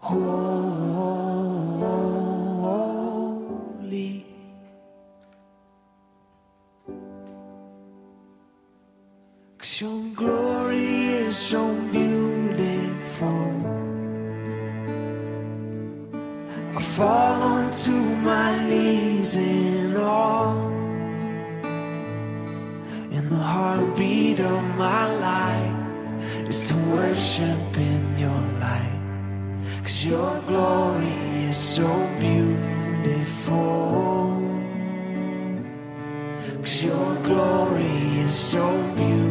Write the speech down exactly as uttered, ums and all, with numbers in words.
holy. 'Cause your glory is so beautiful. I fall onto my knees in awe, and the heartbeat of my life is to worship in your light. 'Cause your glory is so beautiful. 'Cause your glory is so beautiful.